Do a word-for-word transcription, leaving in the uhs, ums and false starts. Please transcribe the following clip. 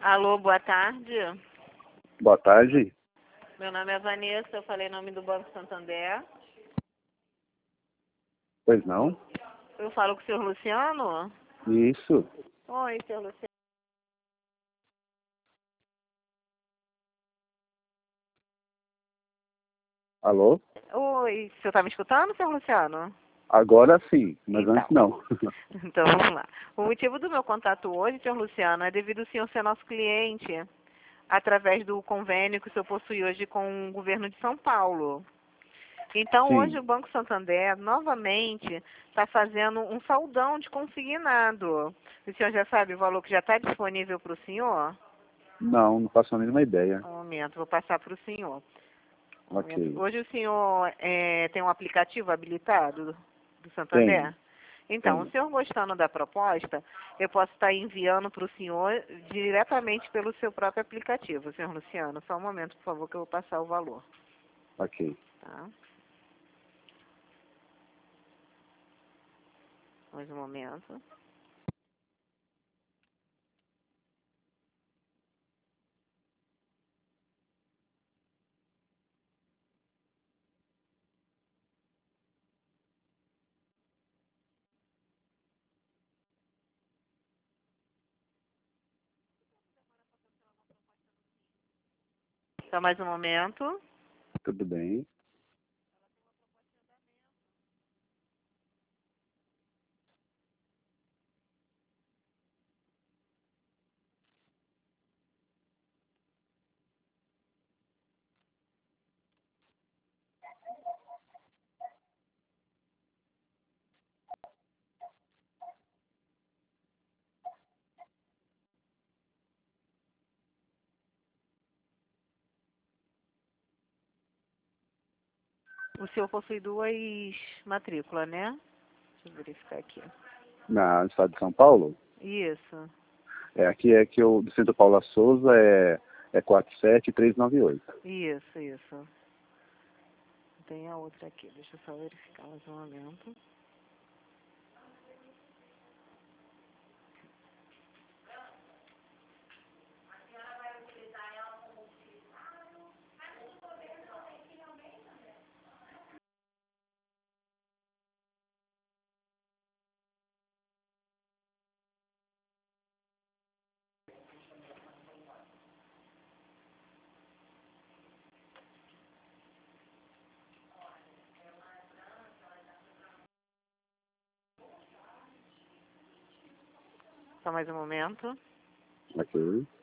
Alô, boa tarde. Boa tarde. Meu nome é Vanessa, eu falei em nome do Banco Santander. Pois não? Eu falo com o senhor Luciano? Isso. Oi, senhor Luciano. Alô? Oi, o senhor está me escutando, senhor Luciano? Agora sim, mas Então. antes não. Então, vamos lá. O motivo do meu contato hoje, senhor Luciano, é devido ao senhor ser nosso cliente, através do convênio que o senhor possui hoje com o governo de São Paulo. Então, Sim. hoje o Banco Santander, novamente, está fazendo um saldão de consignado. O senhor já sabe o valor que já está disponível para o senhor? Não, não faço a mínima ideia. Um momento, vou passar para o senhor. Um Ok. momento. Hoje o senhor é, tem um aplicativo habilitado do Santander? Tenho. Então, o Tenho. senhor gostando da proposta, eu posso estar enviando para o senhor diretamente pelo seu próprio aplicativo, senhor Luciano. Só um momento, por favor, que eu vou passar o valor. Ok. Tá? Mais um momento. Só mais um momento. Tudo bem. O senhor possui duas matrículas, né? Deixa eu verificar aqui. Na no estado de São Paulo? Isso. É, aqui é que o do Centro Paula Souza é, é quatro sete três nove oito. Isso, isso. Tem a outra aqui. Deixa eu só verificar mais um momento. Só mais um momento. Ok.